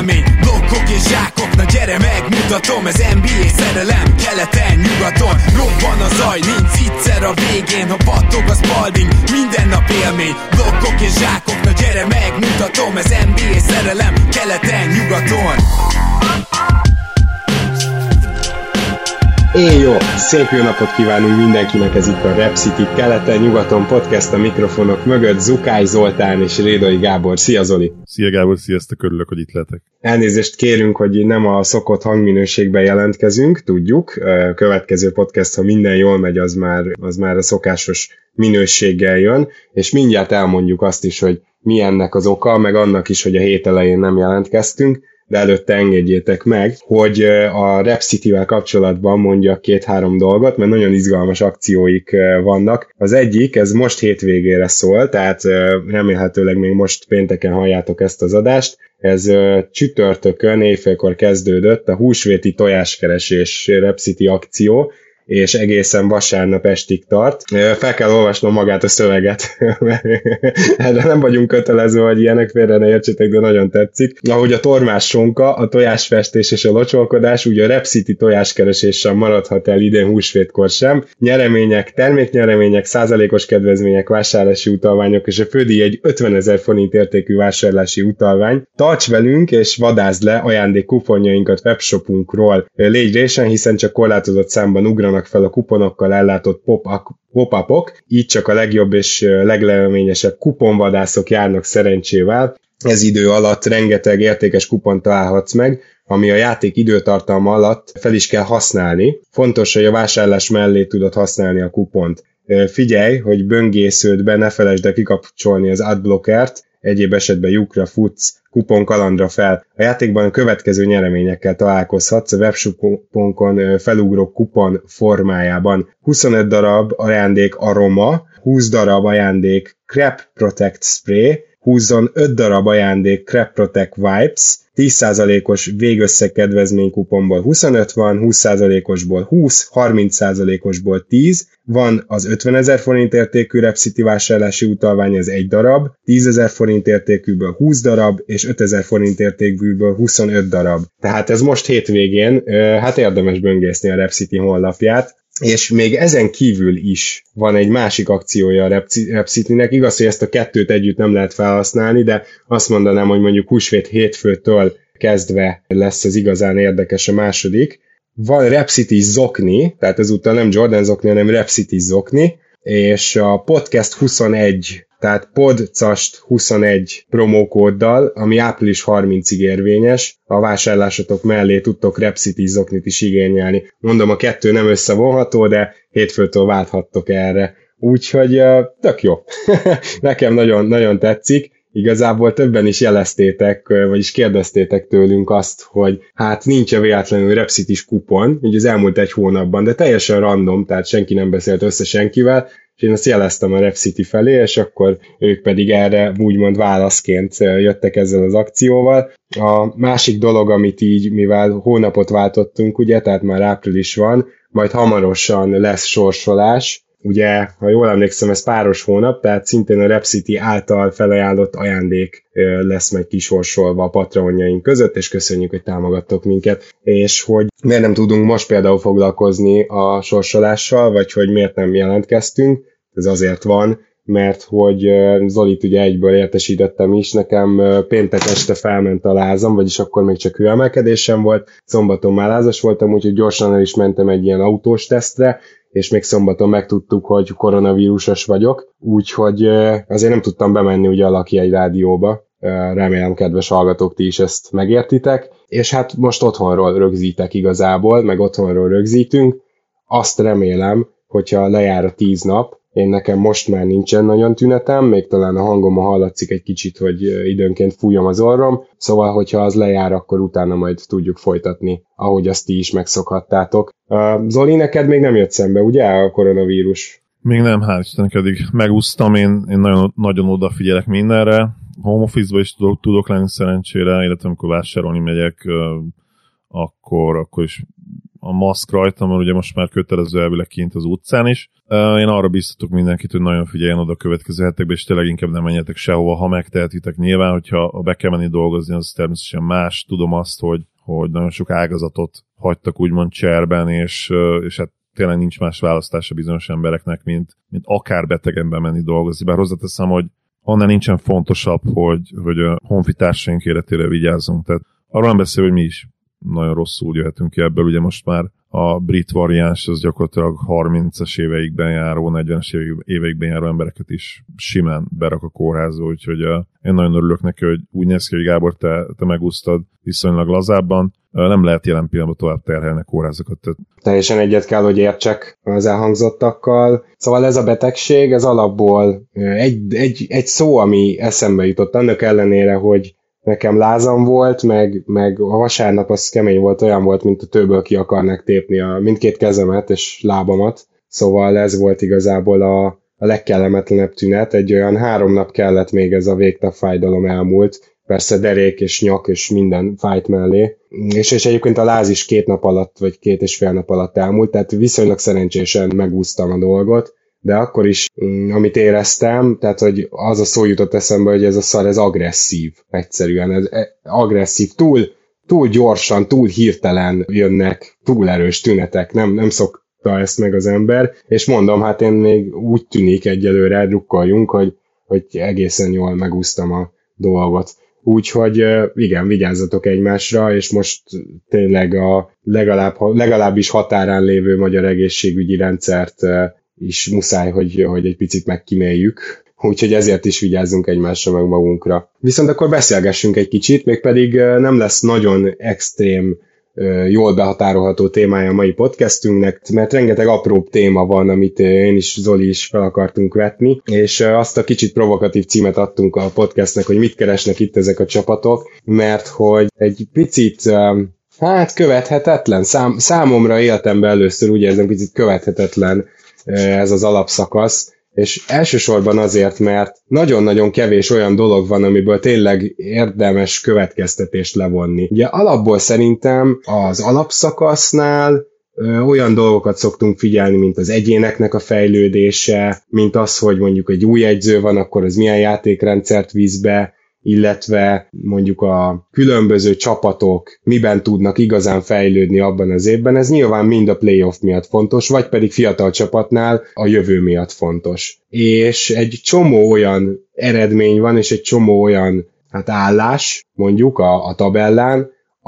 élmény. Blokkok és zsákok, na gyere megmutatom. Ez NBA szerelem, keleten, nyugaton. Robban a zaj, nincs viccer a végén. Ha pattog a Spalding, minden nap élmény. Blokkok és zsákok, na gyere megmutatom. Ez NBA szerelem, keleten, nyugaton. Jó, szép jó napot kívánunk mindenkinek, ez itt a Rep City keleten-nyugaton podcast, a mikrofonok mögött Zukály Zoltán és Rédai Gábor. Szia Zoli! Szia Gábor, sziasztok, örülök, hogy itt lehetek. Elnézést kérünk, hogy nem a szokott hangminőségben jelentkezünk, tudjuk. A következő podcast, ha minden jól megy, az már a szokásos minőséggel jön, és mindjárt elmondjuk azt is, hogy mi ennek az oka, meg annak is, hogy a hét elején nem jelentkeztünk, de előtte engedjétek meg, hogy a Rep City-vel kapcsolatban mondjak 2-3 dolgot, mert nagyon izgalmas akcióik vannak. Az egyik, ez most hétvégére szól, tehát remélhetőleg még most pénteken halljátok ezt az adást. Ez csütörtökön éjfélkor kezdődött a húsvéti tojáskeresés Rep City akció, és egészen vasárnap estig tart. Fel kell olvasnom magát a szöveget, mert erre nem vagyunk kötelező, hogy ilyenek, félre ne értsétek, de nagyon tetszik. Ahogy a tormás sonka, a tojásfestés és a locsolkodás, úgy a Rep City tojáskereséssel maradhat el idén húsvétkor sem. Nyeremények, terméknyeremények, százalékos kedvezmények, vásárlási utalványok és a fődíj egy 50 000 forint értékű vásárlási utalvány. Tarts velünk és vadázd le ajándék kuponjainkat webshopunkról. Légy résen, hiszen csak korlátozott számban ugranak fel a kuponokkal ellátott pop-upok, így csak a legjobb és legleményesebb kuponvadászok járnak szerencsével. Ez idő alatt rengeteg értékes kupont találhatsz meg, ami a játék időtartalma alatt fel is kell használni. Fontos, hogy a vásárlás mellé tudod használni a kupont. Figyelj, hogy böngésződbe ne felejtsd el kikapcsolni az adblockert, egyéb esetben lyukra futsz, kupon kalandra fel. A játékban a következő nyereményekkel találkozhatsz a webshopunkon felugró kupon formájában. 25 darab ajándék aroma, 20 darab ajándék Crap Protect Spray, 25 darab ajándék Crap Protect Wipes, 10%-os végösszeg kedvezménykuponból 25 van, 20%-osból 20, 30%-osból 10, van az 50 000 forint értékű Rep City vásárlási utalvány, ez 1 darab, 10 000 forint értékűből 20 darab, és 5 000 forint értékűből 25 darab. Tehát ez most hétvégén, hát érdemes böngészni a Rep City honlapját, és még ezen kívül is van egy másik akciója a Rep City-nek. Igaz, hogy ezt a kettőt együtt nem lehet felhasználni, de azt mondanám, hogy mondjuk húsvét hétfőtől kezdve lesz az igazán érdekes a második. Van Rep City zokni, tehát ezúttal nem Jordan zokni, hanem Rep City zokni, és a Podcast 21, tehát Podcast 21 promókóddal, ami április 30-ig érvényes, a vásárlásotok mellé tudtok Rep City zoknit is igényelni. Mondom, a kettő nem összevonható, de hétfőtől válthattok erre. Úgyhogy tök jó. Nekem nagyon, nagyon tetszik. Igazából többen is jeleztétek, vagyis kérdeztétek tőlünk azt, hogy hát nincs véletlenül Rep City-s kupon, így az elmúlt egy hónapban, de teljesen random, tehát senki nem beszélt össze senkivel, és én azt jeleztem a Rep City felé, és akkor ők pedig erre úgymond válaszként jöttek ezzel az akcióval. A másik dolog, amit így, mivel hónapot váltottunk, ugye, tehát már április van, majd hamarosan lesz sorsolás. Ugye, ha jól emlékszem, ez páros hónap, tehát szintén a Rep City által felajánlott ajándék lesz meg kisorsolva a patronjaink között, és köszönjük, hogy támogattok minket. És hogy miért nem tudunk most például foglalkozni a sorsolással, vagy hogy miért nem jelentkeztünk, ez azért van, mert hogy Zolit ugye egyből értesítettem is, nekem péntek este felment a lázam, vagyis akkor még csak hőemelkedésem volt, szombaton már lázas voltam, úgyhogy gyorsan el is mentem egy ilyen autós tesztre, és még szombaton megtudtuk, hogy koronavírusos vagyok, úgyhogy azért nem tudtam bemenni ugye a Lakjegy rádióba. Remélem, kedves hallgatók, ti is ezt megértitek. És hát most otthonról rögzítek igazából, meg otthonról rögzítünk. Azt remélem, hogyha lejár a 10 nap, én nekem most már nincsen nagyon tünetem, még talán a hangomon hallatszik egy kicsit, hogy időnként fújom az orrom, szóval, hogyha az lejár, akkor utána majd tudjuk folytatni, ahogy azt ti is megszokhattátok. Zoli, neked még nem jött szembe, ugye, a koronavírus? Még nem, hál' Istennek, eddig megúsztam, én nagyon, nagyon odafigyelek mindenre, home office-ba is tudok lenni szerencsére, illetve amikor vásárolni megyek, akkor is a maszk rajta, mert ugye most már kötelező elvileg kint az utcán is. Én arra biztatok mindenkit, hogy nagyon figyeljen oda a következő hetekben, és tényleg inkább nem menjetek sehova, ha megtehetitek. Nyilván, hogyha be kell menni dolgozni, az természetesen más. Tudom azt, hogy nagyon sok ágazatot hagytak úgymond cserben, és hát tényleg nincs más választása bizonyos embereknek, mint akár betegenben menni dolgozni. Bár hozzáteszem, hogy annál nincsen fontosabb, hogy a honfitársaink életére vigyázzunk. Tehát arról nem beszél, hogy mi is nagyon rosszul jöhetünk ki ebből. Ugye most már a brit variáns az gyakorlatilag 30-as éveikben járó, 40-es éveikben járó embereket is simán berak a kórházba, úgyhogy én nagyon örülök neki, hogy úgy néz ki, hogy Gábor, te megúsztad viszonylag lazábban. Nem lehet jelen pillanatban tovább terhelni a kórházakat. Teljesen egyet kell, hogy értsek az elhangzottakkal. Szóval ez a betegség, ez alapból egy szó, ami eszembe jutott, annak ellenére, hogy nekem lázam volt, meg a vasárnap az kemény volt, olyan volt, mint a tőből ki akarnak tépni mindkét kezemet és lábamat. Szóval ez volt igazából a legkellemetlenebb tünet. Egy olyan 3 nap kellett, még ez a végtag fájdalom elmúlt. Persze derék és nyak és minden fájt mellé. És egyébként a láz is 2 nap alatt, vagy 2,5 nap alatt elmúlt, tehát viszonylag szerencsésen megúsztam a dolgot. De akkor is, amit éreztem, tehát hogy az a szó jutott eszembe, hogy ez a szar, ez agresszív egyszerűen. Ez agresszív, túl gyorsan, túl hirtelen jönnek, túl erős tünetek, nem szokta ezt meg az ember, és mondom, hát én még úgy tűnik egyelőre, drukkoljunk, hogy egészen jól megúsztam a dolgot. Úgyhogy igen, vigyázzatok egymásra, és most tényleg a legalábbis határán lévő magyar egészségügyi rendszert is muszáj, hogy egy picit megkíméljük. Úgyhogy ezért is vigyázzunk egymásra meg magunkra. Viszont akkor beszélgessünk egy kicsit, mégpedig nem lesz nagyon extrém, jól behatárolható témája a mai podcastünknek, mert rengeteg apróbb téma van, amit én is, Zoli is fel akartunk vetni, és azt a kicsit provokatív címet adtunk a podcastnek, hogy mit keresnek itt ezek a csapatok, mert hogy egy picit követhetetlen, számomra életemben először úgy érzem, picit követhetetlen ez az alapszakasz, és elsősorban azért, mert nagyon-nagyon kevés olyan dolog van, amiből tényleg érdemes következtetést levonni. Ugye alapból szerintem az alapszakasznál olyan dolgokat szoktunk figyelni, mint az egyéneknek a fejlődése, mint az, hogy mondjuk egy új edző van, akkor az milyen játékrendszert visz be, illetve mondjuk a különböző csapatok miben tudnak igazán fejlődni abban az évben, ez nyilván mind a playoff miatt fontos, vagy pedig fiatal csapatnál a jövő miatt fontos. És egy csomó olyan eredmény van, és egy csomó olyan állás, mondjuk a tabellán,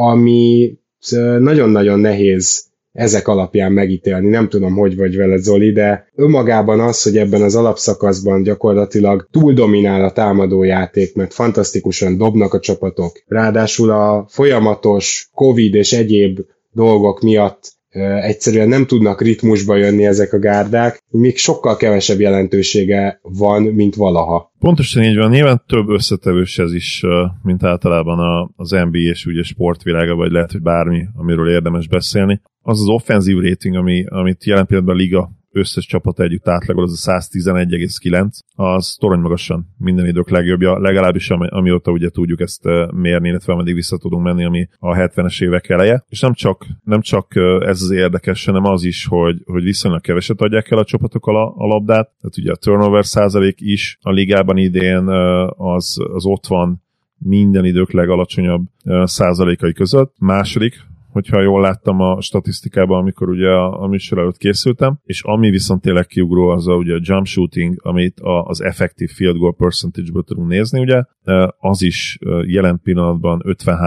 ami nagyon-nagyon nehéz ezek alapján megítélni. Nem tudom, hogy vagy veled, Zoli, de önmagában az, hogy ebben az alapszakaszban gyakorlatilag túl dominál a támadójáték, mert fantasztikusan dobnak a csapatok. Ráadásul a folyamatos Covid és egyéb dolgok miatt egyszerűen nem tudnak ritmusba jönni ezek a gárdák, még sokkal kevesebb jelentősége van, mint valaha. Pontosan így van, nyilván több összetevős ez is, mint általában az NBA és ugye sportvilága, vagy lehet, hogy bármi, amiről érdemes beszélni. Az az offenzív rating, amit jelen pillanatban a liga összes csapata együtt átlagol, az a 111,9, az torony magasan minden idők legjobbja, legalábbis amióta ugye tudjuk ezt mérni, illetve ameddig vissza tudunk menni, ami a 70-es évek eleje. És nem csak ez az érdekes, hanem az is, hogy viszonylag keveset adják el a csapatok a labdát, tehát ugye a turnover százalék is a ligában idén az ott van minden idők legalacsonyabb százalékai között. Második, hogyha jól láttam a statisztikában, amikor ugye a műsor előtt készültem, és ami viszont tényleg kiugró, az ugye a jump shooting, amit az effective field goal percentage-ből tudunk nézni, ugye, az is jelen pillanatban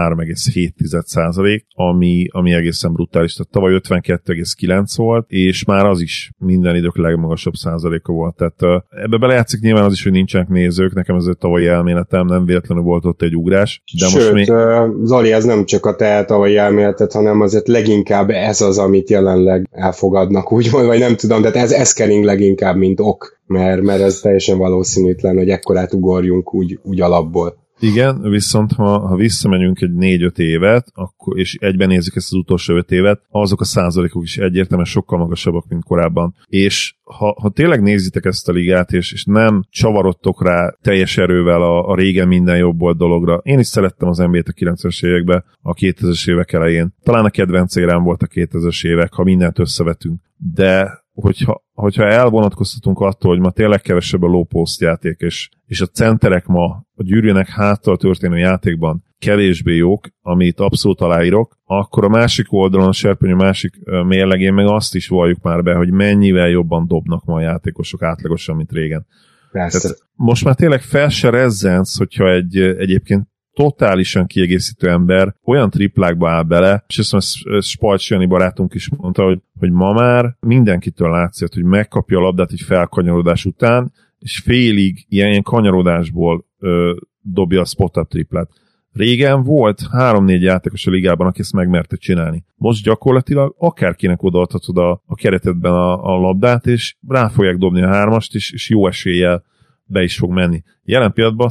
53,7%, ami egészen brutális. Tehát tavaly 52,9 volt, és már az is minden idők legmagasabb százaléka volt. Tehát ebbe belejátszik nyilván az is, hogy nincsenek nézők, nekem ez egy tavalyi elméletem, nem véletlenül volt ott egy ugrás. De sőt, most Zoli, ez nem csak a te tavalyi elméletet, hanem azért leginkább ez az, amit jelenleg elfogadnak, úgymond, vagy nem tudom, de ez kering leginkább, mint ok, mert ez teljesen valószínűtlen, hogy ekkorát ugorjunk úgy alapból. Igen, viszont ha visszamegyünk egy 4-5 évet, akkor, és egyben nézzük ezt az utolsó 5 évet, azok a százalékok is egyértelműen sokkal magasabbak, mint korábban. És ha tényleg nézitek ezt a ligát, és nem csavarodtok rá teljes erővel a régen minden jobb volt dologra. Én is szerettem az NBA-t a 90-es években, a 2000-es évek elején. Talán a kedvenc érám volt a 2000-es évek, ha mindent összevetünk. De hogyha elvonatkoztatunk attól, hogy ma tényleg kevesebb a low post játék, és a centerek ma a gyűrűnek háttal történő játékban kevésbé jók, amit abszolút aláírok, akkor a másik oldalon, a serpenyő másik mérlegén meg azt is valljuk már be, hogy mennyivel jobban dobnak ma a játékosok átlagosan, mint régen. Tehát most már tényleg fel se rezzensz, hogyha egyébként totálisan kiegészítő ember olyan triplákba áll bele, és ezt Spalcs Jani barátunk is mondta, hogy ma már mindenkitől látszik, hogy megkapja a labdát egy felkanyarodás után, és félig ilyen kanyarodásból dobja a spot-up triplát. Régen volt 3-4 játékos a ligában, aki ezt megmerte csinálni. Most gyakorlatilag akárkinek odaadhatod a keretedben a labdát, és rá fogják dobni a 3-ast, és jó eséllyel be is fog menni. Jelen pillanatban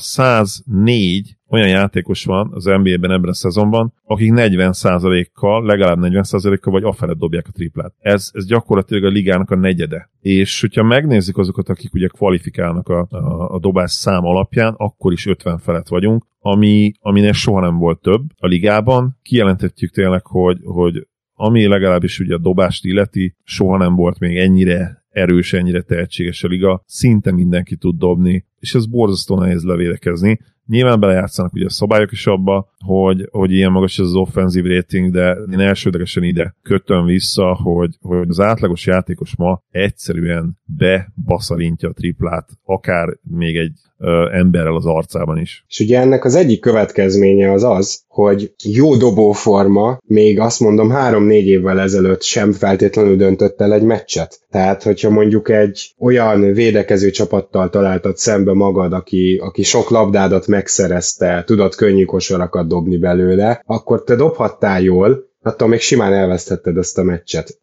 104 olyan játékos van az NBA-ben ebben a szezonban, akik 40%-kal, legalább 40%-kal vagy afelett dobják a triplát. Ez gyakorlatilag a ligának a negyede. És hogyha megnézzük azokat, akik ugye kvalifikálnak a dobás szám alapján, akkor is 50 felett vagyunk, aminek soha nem volt több a ligában. Kijelentettük tényleg, hogy ami legalábbis ugye a dobást illeti, soha nem volt még ennyire erős, ennyire tehetséges a liga, szinte mindenki tud dobni, és ez borzasztó nehéz levédekezni. Nyilván belejátszanak ugye a szabályok is abba, hogy ilyen magas ez az offenzív rating, de én elsődlegesen ide kötöm vissza, hogy az átlagos játékos ma egyszerűen bebaszalintja a triplát, akár még egy emberrel az arcában is. És ugye ennek az egyik következménye az, hogy jó dobóforma még azt mondom 3-4 évvel ezelőtt sem feltétlenül döntött el egy meccset. Tehát, hogyha mondjuk egy olyan védekező csapattal találtad szembe magad, aki sok labdádat megszerezte, tudod könnyű kosarakat dobni belőle, akkor te dobhattál jól, attól még simán elvesztetted ezt a meccset.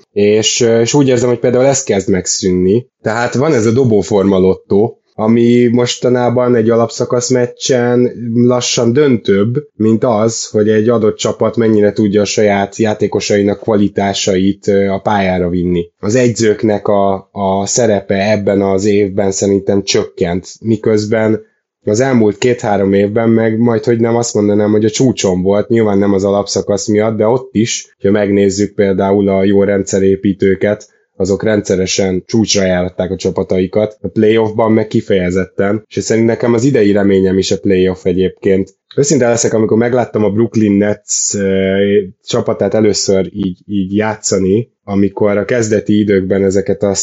és úgy érzem, hogy például ez kezd megszűnni. Tehát van ez a dobóforma lottó, ami mostanában egy alapszakasz meccsen lassan döntőbb, mint az, hogy egy adott csapat mennyire tudja a saját játékosainak kvalitásait a pályára vinni. Az edzőknek a szerepe ebben az évben szerintem csökkent, miközben az elmúlt 2-3 évben meg majdhogy nem azt mondanám, hogy a csúcson volt, nyilván nem az alapszakasz miatt, de ott is, ha megnézzük például a jó rendszerépítőket, azok rendszeresen csúcsra járták a csapataikat, a playoffban meg kifejezetten, és szerint nekem az idei reményem is a playoff egyébként. Őszinte leszek, amikor megláttam a Brooklyn Nets csapatát először így játszani, amikor a kezdeti időkben ezeket a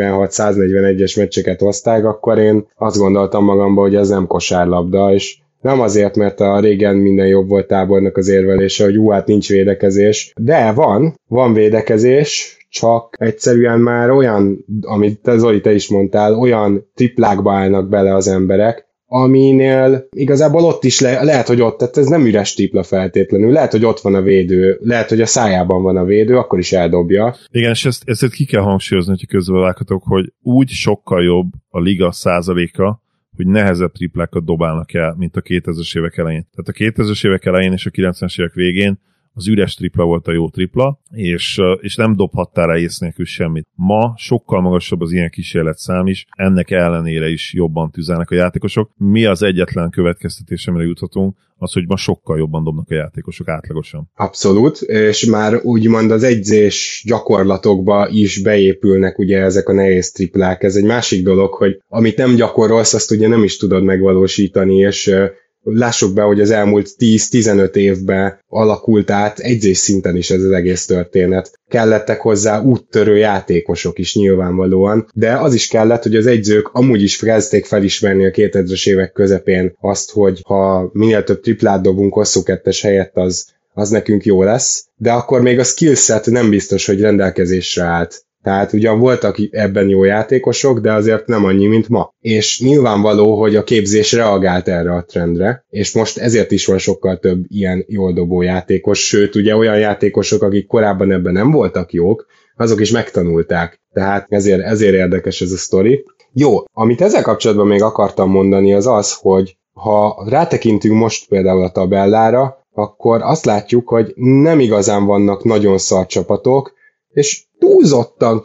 146-141-es meccseket hozták, akkor én azt gondoltam magamban, hogy ez nem kosárlabda, és nem azért, mert a régen minden jobb volt tábornak az érvelése, hogy hát nincs védekezés, de van védekezés, csak egyszerűen már olyan, amit Zoli, te is mondtál, olyan triplákba állnak bele az emberek, aminél igazából ott is lehet, hogy ott, tehát ez nem üres tripla feltétlenül, lehet, hogy ott van a védő, lehet, hogy a szájában van a védő, akkor is eldobja. Igen, és ezt ki kell hangsúlyozni, hogy közbevághatok, hogy úgy sokkal jobb a liga százaléka, hogy nehezebb triplákat dobálnak el, mint a 2000-es évek elején. Tehát a 2000-es évek elején és a 90-es évek végén az üres tripla volt a jó tripla, és nem dobhattál rá ész nélkül semmit. Ma sokkal magasabb az ilyen kísérletszám is, ennek ellenére is jobban tüzelnek a játékosok. Mi az egyetlen következtetés, amire juthatunk, az, hogy ma sokkal jobban dobnak a játékosok átlagosan. Abszolút, és már úgymond az edzés gyakorlatokba is beépülnek ugye ezek a nehéz triplák. Ez egy másik dolog, hogy amit nem gyakorolsz, azt ugye nem is tudod megvalósítani, és lássuk be, hogy az elmúlt 10-15 évben alakult át edzés szinten is ez az egész történet. Kellettek hozzá úttörő játékosok is nyilvánvalóan, de az is kellett, hogy az edzők amúgy is kezdték felismerni a 2000-es évek közepén azt, hogy ha minél több triplát dobunk hosszú kettes helyett, az nekünk jó lesz, de akkor még a skillset nem biztos, hogy rendelkezésre állt. Tehát ugyan voltak ebben jó játékosok, de azért nem annyi, mint ma. És nyilvánvaló, hogy a képzés reagált erre a trendre, és most ezért is van sokkal több ilyen jól dobó játékos, sőt, ugye olyan játékosok, akik korábban ebben nem voltak jók, azok is megtanulták. Tehát ezért érdekes ez a sztori. Jó, amit ezzel kapcsolatban még akartam mondani, az, hogy ha rátekintünk most például a tabellára, akkor azt látjuk, hogy nem igazán vannak nagyon szar csapatok, és túlzottan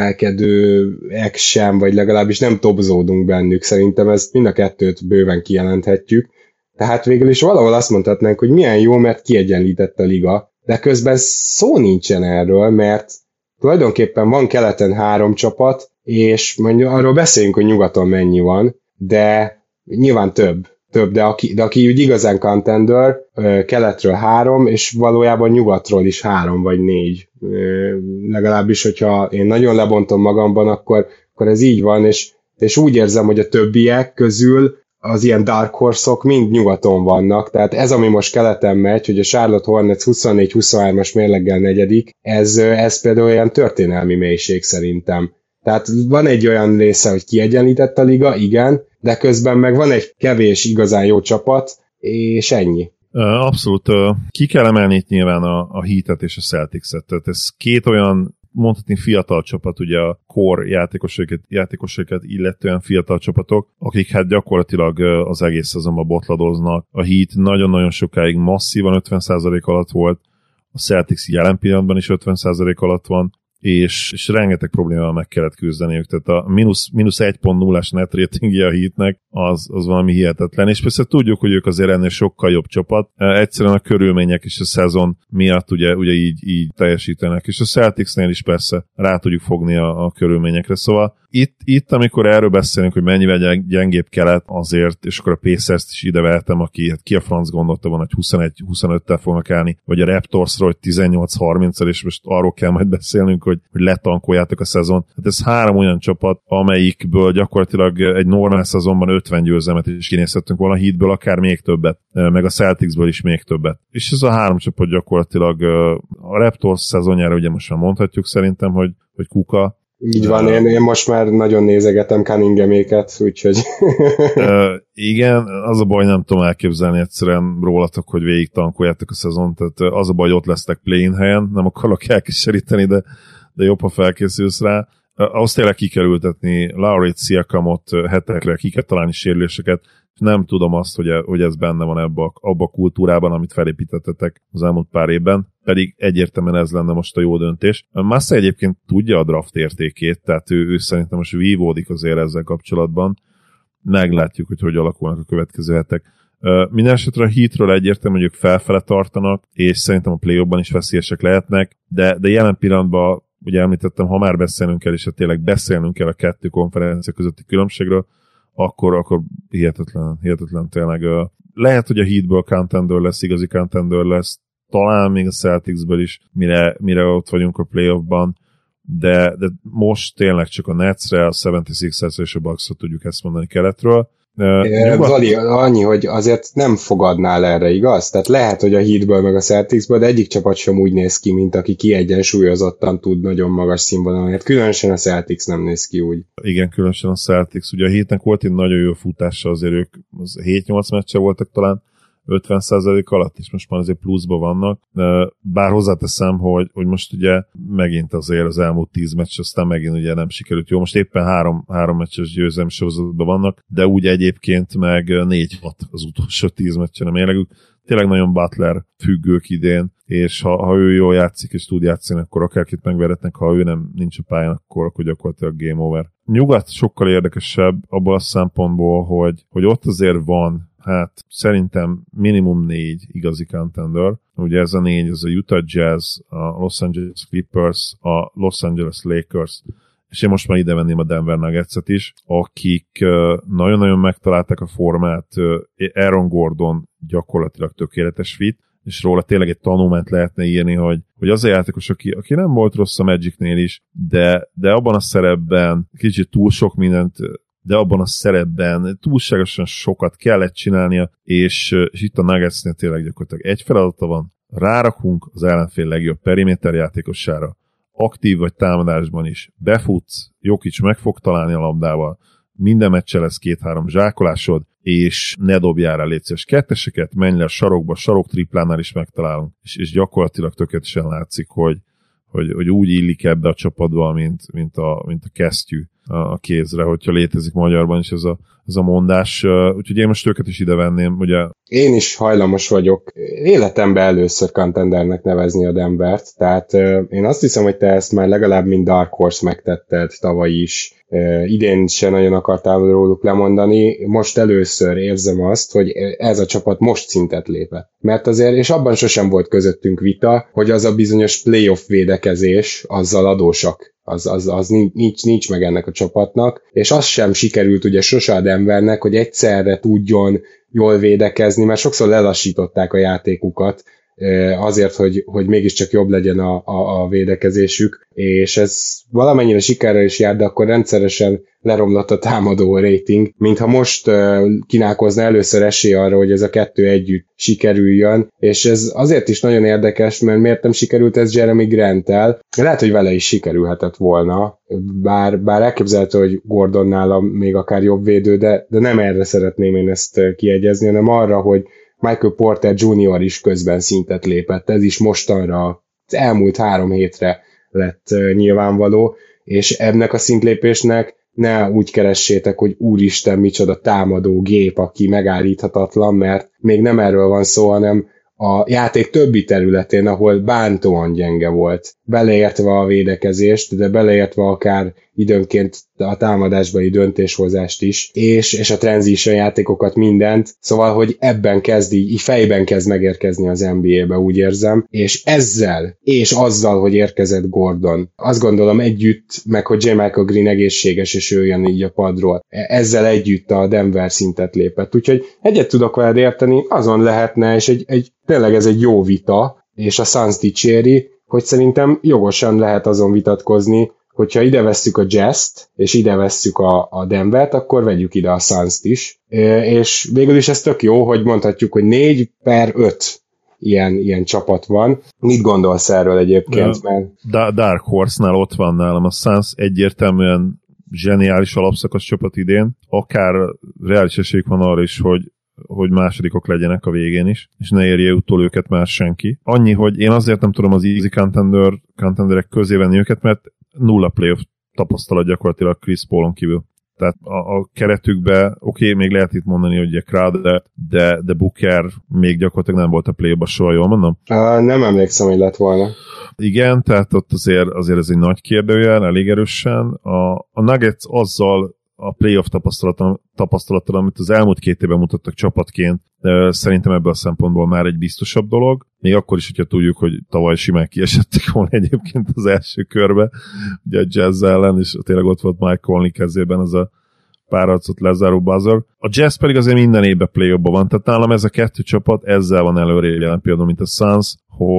kiemelkedőek sem, vagy legalábbis nem topzódunk bennük. Szerintem ezt mind a kettőt bőven kijelenthetjük. Tehát végül is valahol azt mondhatnánk, hogy milyen jó, mert kiegyenlített a liga, de közben szó nincsen erről, mert tulajdonképpen van keleten 3 csapat, és mondjuk arról beszéljünk, hogy nyugaton mennyi van, de nyilván több, de aki úgy igazán contender, keletről 3, és valójában nyugatról is 3 vagy 4. Legalábbis, hogyha én nagyon lebontom magamban, akkor ez így van, és úgy érzem, hogy a többiek közül az ilyen dark horse-ok mind nyugaton vannak, tehát ez, ami most keleten megy, hogy a Charlotte Hornets 24-23-as mérleggel negyedik, ez például olyan történelmi mélység szerintem. Tehát van egy olyan része, hogy kiegyenlített a liga, igen, de közben meg van egy kevés igazán jó csapat, és ennyi. Abszolút. Ki kell emelni itt nyilván a Heat-et és a Celtics-et. Tehát ez két olyan, mondhatni fiatal csapat, ugye a core játékosokat illetően fiatal csapatok, akik hát gyakorlatilag az egész szezonban botladoznak. A Heat nagyon-nagyon sokáig masszívan 50% alatt volt, a Celtics jelen pillanatban is 50% alatt van, és rengeteg problémával meg kellett küzdeniük, tehát a mínusz 1.0-as net ratingje a Heatnek az valami hihetetlen, és persze tudjuk, hogy ők azért ennél sokkal jobb csapat, egyszerűen a körülmények és a szezon miatt ugye így teljesítenek, és a Celticsnél is persze rá tudjuk fogni a körülményekre, szóval itt, amikor erről beszélünk, hogy mennyivel gyengébb kelet azért, és akkor a Pacers-t is ide vehetem, aki hát ki a franc gondolta volna, hogy 21-25-tel fognak állni, vagy a Raptorsról, hogy 18-30-al, és most arról kell majd beszélnünk, hogy letankoljátok a szezon. Hát ez 3 olyan csapat, amelyikből gyakorlatilag egy normál szezonban 50 győzelmet is kinézhettünk volna, a Heatből akár még többet, meg a Celticsből is még többet. És ez a 3 csapat gyakorlatilag a Raptors szezonjára ugye most már mondhatjuk szerintem, hogy kuka. Így van, én most már nagyon nézegetem Cunninghaméket, úgyhogy... Igen, az a baj, nem tudom elképzelni egyszerűen rólatok, hogy végig tankoljátok a szezont, tehát az a baj, hogy ott lesztek play-in helyen, nem akarok elkíséríteni, de jobb, ha felkészülsz rá. Ahhoz tényleg ki kell ültetni Laurit, Siakamot hetekre, ki kell találni sérüléseket. Nem tudom azt, hogy ez benne van abba a kultúrában, amit felépítettetek az elmúlt pár évben, pedig egyértelműen ez lenne most a jó döntés. Massa egyébként tudja a draft értékét, tehát ő szerintem most vívódik azért ezzel kapcsolatban. Meglátjuk, hogy alakulnak a következő hetek. Mindenesetre a Heatről egyértelmű, hogy ők felfele tartanak, és szerintem a play-offban is veszélyesek lehetnek, de jelen pillanatban, ugye említettem, ha már beszélnünk kell, és tényleg beszélnünk kell a 2 konferencia közötti különbségről, akkor hihetetlen tényleg. Lehet, hogy a Heatből contender lesz, igazi contender lesz, talán még a Celticsből is, mire ott vagyunk a playoffban, de most tényleg csak a Netsre, a 76ers és a Bucksra tudjuk ezt mondani keletről. Zoli, annyi, hogy azért nem fogadnál erre, igaz? Tehát lehet, hogy a Heatből meg a Celticsből, de egyik csapat sem úgy néz ki, mint aki kiegyensúlyozottan tud nagyon magas színvonalon. Hát különösen a Celtics nem néz ki úgy. Igen, különösen a Celtics. Ugye a Heatnek volt egy nagyon jó futása, azért ők 7-8 meccse voltak talán 50% alatt, és most már azért pluszban vannak. Bár hozzáteszem, hogy most ugye megint azért az elmúlt 10 meccs, aztán megint ugye nem sikerült jó. Most éppen 3 meccses győzelmi sorozatban vannak, de úgy egyébként meg 4-6 az utolsó 10 meccsen a mérlegük. Tényleg nagyon Butler függők idén, és ha ő jól játszik és tud játszani, akkor akárkit megveretnek, ha ő nincs a pályán, akkor gyakorlatilag game over. Nyugat sokkal érdekesebb abból a szempontból, hogy ott azért van, hát szerintem minimum 4 igazi contender. Ugye ez a 4, az a Utah Jazz, a Los Angeles Clippers, a Los Angeles Lakers, és én most már ide venném a Denver Nuggets-et is, akik nagyon-nagyon megtalálták a formát. Aaron Gordon gyakorlatilag tökéletes fit, és róla tényleg egy tanulmányt lehetne írni, hogy az a játékos, aki nem volt rossz a Magicnél is, de abban a szerepben kicsit túl sok mindent, de abban a szerepben túlságosan sokat kellett csinálnia, és itt a Nuggetsnél tényleg gyakorlatilag egy feladata van, rárakunk az ellenfél legjobb periméter játékosára, aktív vagy támadásban is, befutsz, Jokic meg fog találni a labdával, minden meccse lesz 2-3 zsákolásod, és ne dobjál rá létszés ketteseket, menj le a sarokba, sarok triplánál is megtalálunk, és gyakorlatilag tökéletesen látszik, hogy úgy illik ebbe a csapatba, mint a kesztyű. a kézre, hogyha létezik magyarban is ez a mondás. Úgyhogy én most őket is ide venném, ugye. Én is hajlamos vagyok életemben először contendernek nevezni a Denvert, tehát én azt hiszem, hogy te ezt már legalább mint Dark Horse megtetted tavaly is. Idén se nagyon akartál róluk lemondani, most először érzem azt, hogy ez a csapat most szintet lépett. Mert azért, és abban sosem volt közöttünk vita, hogy az a bizonyos playoff védekezés, azzal adósak. Az nincs meg ennek a csapatnak, és az sem sikerült ugye sose a Denvernek, hogy egyszerre tudjon jól védekezni, mert sokszor lelassították a játékukat azért, hogy mégiscsak jobb legyen a védekezésük, és ez valamennyire sikerrel is jár, de akkor rendszeresen leromlott a támadó rating, mintha most kínálkozna először esély arra, hogy ez a kettő együtt sikerüljön, és ez azért is nagyon érdekes, mert miért nem sikerült ez Jeremy Grant-tel? Lehet, hogy vele is sikerülhetett volna, bár elképzelhető, hogy Gordon nála még akár jobb védő, de nem erre szeretném én ezt kiegyezni, hanem arra, hogy Michael Porter Jr. is közben szintet lépett, ez is mostanra, az elmúlt 3 hétre lett nyilvánvaló, és ennek a szintlépésnek ne úgy keressétek, hogy úristen, micsoda támadó gép, aki megállíthatatlan, mert még nem erről van szó, hanem a játék többi területén, ahol bántóan gyenge volt, beleértve a védekezést, de beleértve akár időnként a támadásbeli döntéshozást is, és a transition játékokat, mindent, szóval, hogy ebben kezd így fejben kezd megérkezni az NBA-be, úgy érzem, és ezzel, és azzal, hogy érkezett Gordon, azt gondolom együtt, meg hogy J. Michael Green egészséges, és ő jön így a padról, ezzel együtt a Denver szintet lépett, úgyhogy egyet tudok veled érteni, azon lehetne, és tényleg ez egy jó vita, és a Suns dicséri, hogy szerintem jogosan lehet azon vitatkozni, hogyha ide vesszük a Jazz-t, és ide vesszük a Denvert, akkor vegyük ide a Suns-t is. És végül is ez tök jó, hogy mondhatjuk, hogy 4/5 ilyen csapat van. Mit gondolsz erről egyébként? Dark Horse-nál ott van nálam a Suns, egyértelműen zseniális alapszakasz csapat idén. Akár reális esélyük van arra is, hogy másodikok legyenek a végén is, és ne érje utol őket már senki. Annyi, hogy én azért nem tudom az easy contenderek közé venni őket, mert 0 playoff tapasztalat gyakorlatilag Chris Paulon kívül. Tehát a keretükbe, még lehet itt mondani, hogy Crowder, de Booker még gyakorlatilag nem volt a play-ba soha, jól mondom? Nem emlékszem, hogy lett volna. Igen, tehát ott azért ez egy nagy kérdőjel, elég erősen. A Nuggets azzal a playoff tapasztalattal, amit az elmúlt 2 évben mutattak csapatként, szerintem ebből a szempontból már egy biztosabb dolog. Még akkor is, hogyha tudjuk, hogy tavaly simán kiesettek volna egyébként az első körbe, ugye a Jazz ellen, és tényleg ott volt Mike Conley kezében az a párharcot lezáró buzzer. A Jazz pedig azért minden évben play-offban van, tehát nálam ez a 2 csapat ezzel van előrébb jelen például, mint a Suns,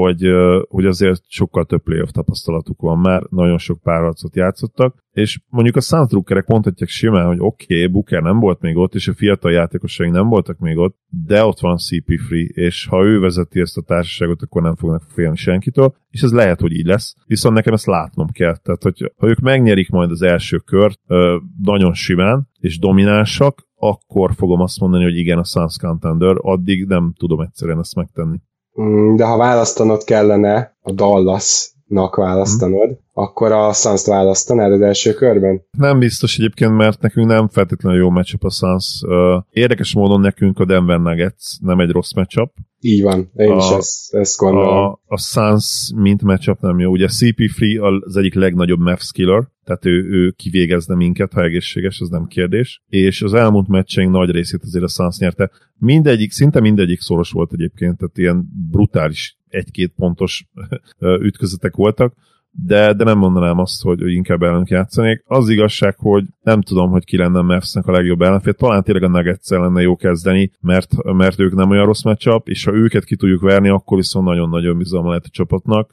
hogy azért sokkal több playoff tapasztalatuk van már, nagyon sok párharcot játszottak, és mondjuk a Suns drukkerek mondhatják simán, hogy oké, Booker nem volt még ott, és a fiatal játékosaink nem voltak még ott, de ott van CP3, és ha ő vezeti ezt a társaságot, akkor nem fognak félni senkitől, és ez lehet, hogy így lesz, viszont nekem ezt látnom kell, tehát ha ők megnyerik majd az első kört nagyon simán, és dominánsak, akkor fogom azt mondani, hogy igen, a Suns contender, addig nem tudom egyszerűen ezt megtenni. De ha választanod kellene, a Dallasnak választanod, akkor a Suns-t választanád az első körben? Nem biztos egyébként, mert nekünk nem feltétlenül jó matchup a Suns. Érdekes módon nekünk a Denver Nuggets nem egy rossz matchup. Így van, én is ezt gondolom. A Suns mint matchup nem jó. Ugye CP3 az egyik legnagyobb Mavs killer, tehát ő kivégezne minket, ha egészséges, az nem kérdés. És az elmúlt meccseink nagy részét azért a Suns nyerte. Szinte mindegyik szoros volt egyébként, tehát ilyen brutális 1-2 pontos ütközetek voltak, de nem mondanám azt, hogy inkább ellenük játszanék. Az igazság, hogy nem tudom, hogy ki lenne a Mavsnek a legjobb ellenfél. Talán tényleg a Nuggets-el lenne jó kezdeni, mert ők nem olyan rossz matchup, és ha őket ki tudjuk verni, akkor viszont nagyon-nagyon bizalma lehet a csapatnak.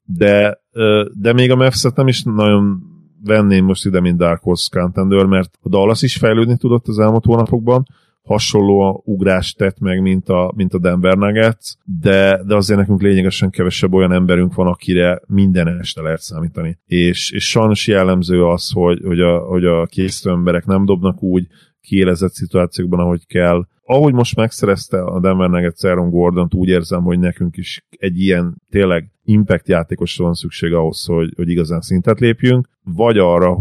De még a Mavs-et nem is nagyon venném most ide, mint Dark Horse contender, mert a Dallas is fejlődni tudott az elmúlt hónapokban, hasonló ugrást tett meg, mint a Denver Nuggets, de azért nekünk lényegesen kevesebb olyan emberünk van, akire minden este lehet számítani. És sajnos jellemző az, hogy a készítő emberek nem dobnak úgy kiélezett szituációkban, ahogy kell. ahogy most megszerezte a Denver Nuggets Aaron Gordont, úgy érzem, hogy nekünk is egy ilyen tényleg impact játékosra van szükség ahhoz, hogy igazán szintet lépjünk, vagy arra,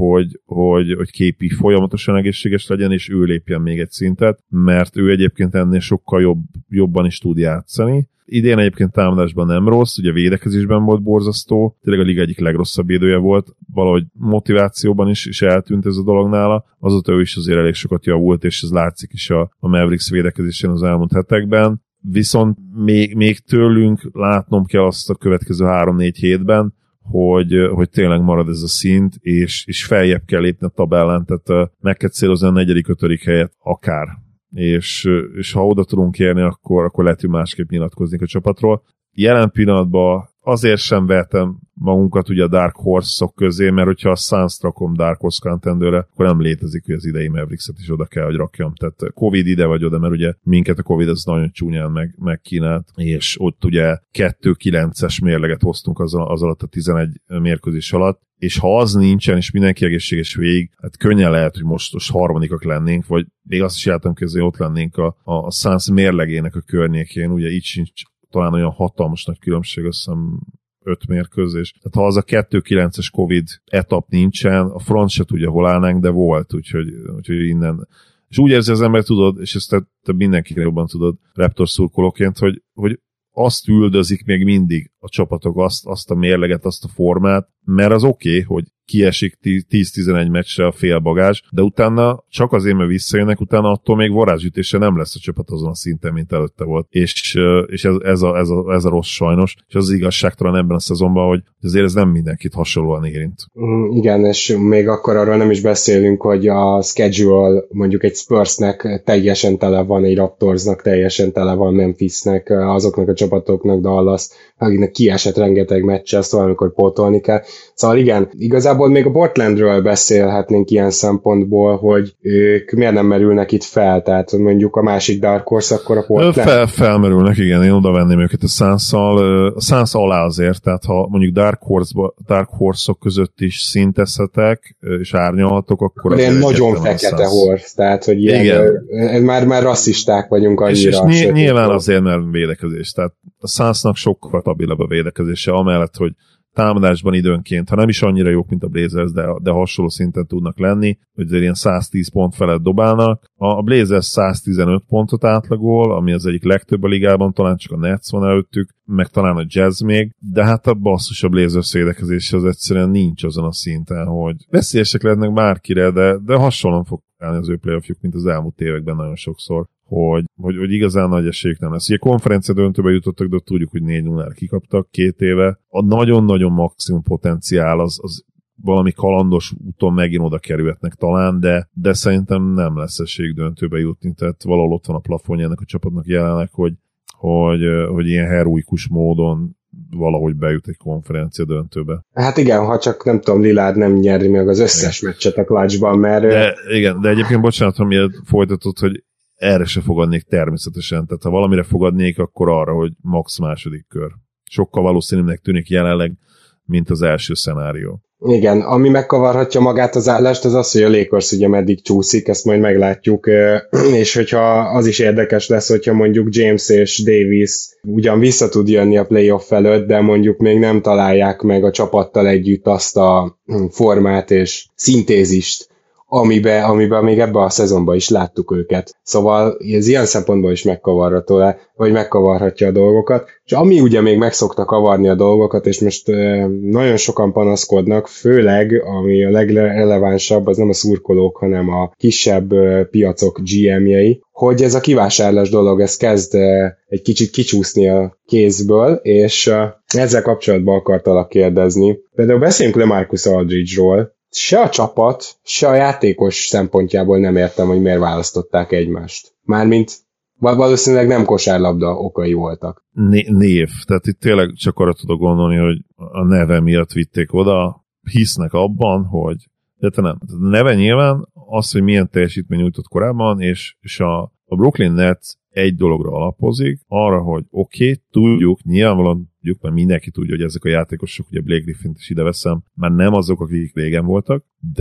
hogy KP folyamatosan egészséges legyen, és ő lépjen még egy szintet, mert ő egyébként ennél sokkal jobban is tud játszani. Idén egyébként támadásban nem rossz, ugye védekezésben volt borzasztó, tényleg a liga egyik legrosszabb védője volt, valahogy motivációban is eltűnt ez a dolog nála, azóta ő is azért elég sokat javult, és ez látszik is a Mavericks védekezésén az elmúlt hetekben. Viszont még tőlünk látnom kell azt a következő 3-4 hétben, hogy tényleg marad ez a szint, és feljebb kell lépni a tabellán, tehát meg kell célozni a 4.-5. helyet akár. És ha oda tudunk érni, akkor lehet, hogy másképp nyilatkozni a csapatról. Jelen pillanatban azért sem vetem magunkat ugye a Dark Horse-ok közé, mert hogyha a Suns rakom Dark Horse contenderre, akkor nem létezik, hogy az idei Mavericks-et is oda kell, hogy rakjam. Tehát Covid ide vagy oda, mert ugye minket a Covid az nagyon csúnyán megkínált, és ott ugye 2-9-es mérleget hoztunk az alatt a 11 mérkőzés alatt, és ha az nincsen, és mindenki egészséges végig, hát könnyen lehet, hogy most harmadikak lennénk, vagy még azt is jártam közé, ott lennénk a Suns mérlegének a környékén, ugye így sincs talán olyan hatalmas nagy különbség, azt hiszem 5 mérkőzés. Tehát ha az a 2-9-es Covid etap nincsen, a front se tudja, hol állnánk, de volt, úgyhogy innen. És úgy érzi az ember, tudod, és ezt te mindenkire jobban tudod Raptor szurkolóként, hogy azt üldözik még mindig a csapatok, azt a mérleget, azt a formát, mert az oké, hogy kiesik 10-11 meccsre a félbagás, de utána csak azért, mert visszajönnek, utána attól még varázsütése nem lesz a csapat azon a szinten, mint előtte volt. És ez a rossz sajnos, és az igazságtalan ebben a szezonban, hogy azért ez nem mindenkit hasonlóan érint. Igen, és még akkor arról nem is beszélünk, hogy a schedule mondjuk egy Spursnek teljesen tele van, egy Raptorsnak teljesen tele van, Memphisnek, azoknak a csapatoknak, Dallas, akinek kiesett rengeteg meccse, szóval amikor pótolni kell. Szóval igen, igazából még a Portlandről beszélhetnénk ilyen szempontból, hogy ők miért nem merülnek itt fel, tehát mondjuk a másik Dark Horse, akkor a Portland. Felmerülnek, igen, én oda venném őket a Suns-szal. A Suns alá azért, tehát ha mondjuk Dark Horse-ok között is szintezhetek, és árnyalhatok, akkor... De nagyon fekete horse, tehát hogy ilyen, már rasszisták vagyunk annyira. És nyilván azért, mert védekezés, tehát a Sunsnak sokkal stabilabb a védekezése, amellett, hogy támadásban időnként, ha nem is annyira jók, mint a Blazers, de hasonló szinten tudnak lenni, hogy azért ilyen 110 pont felett dobálnak. A Blazers 115 pontot átlagol, ami az egyik legtöbb a ligában, talán csak a Nets van előttük, meg talán a Jazz még, de hát a basszus a Blazers védekezése az egyszerűen nincs azon a szinten, hogy veszélyesek lehetnek bárkire, de hasonlóan fog állni az ő playoffjuk, mint az elmúlt években nagyon sokszor, hogy igazán nagy esélyük nem lesz. Ugye konferencia döntőbe jutottak, de tudjuk, hogy 4-0-ra kikaptak 2 éve. A nagyon-nagyon maximum potenciál az valami kalandos úton megint oda kerülhetnek talán, de szerintem nem lesz esélyük döntőbe jutni, tehát valahol ott van a plafonja ennek a csapatnak jelenleg, hogy ilyen heroikus módon valahogy bejut egy konferencia döntőbe. Hát igen, ha csak nem tudom, Lillard nem nyeri meg az összes meccset a clutchban, mert... De egyébként bocsánat, ha miért folytatott, hogy erre se fogadnék természetesen, tehát ha valamire fogadnék, akkor arra, hogy max második kör. Sokkal valószínűnek tűnik jelenleg, mint az első szenárió. Igen, ami megkavarhatja magát az állást, az az, hogy a Lakers ugye meddig csúszik, ezt majd meglátjuk, és hogyha az is érdekes lesz, hogyha mondjuk James és Davis ugyan vissza tud jönni a playoff előtt, de mondjuk még nem találják meg a csapattal együtt azt a formát és szintézist, amiben még ebben a szezonban is láttuk őket. Szóval ez ilyen szempontból is megkavarható le, vagy megkavarhatja a dolgokat. És ami ugye még meg szokta kavarni a dolgokat, és most nagyon sokan panaszkodnak, főleg, ami a legrelevánsabb, az nem a szurkolók, hanem a kisebb piacok GM-jei, hogy ez a kivásárlás dolog, ez kezd egy kicsit kicsúszni a kézből, és ezzel kapcsolatban akartalak kérdezni. Például beszéljünk LaMarcus Aldridge-ról. Se a csapat, se a játékos szempontjából nem értem, hogy miért választották egymást. Mármint valószínűleg nem kosárlabda okai voltak. Név. Tehát itt tényleg csak arra tudok gondolni, hogy a neve miatt vitték oda, hisznek abban, hogy de te nem. A neve nyilván az, hogy milyen teljesítmény nyújtott korábban, és a Brooklyn Nets egy dologra alapozik, arra, hogy tudjuk, nyilvánvalóan tudjuk, mert mindenki tudja, hogy ezek a játékosok, ugye Blake Griffint is ide veszem, már nem azok, akik régen voltak, de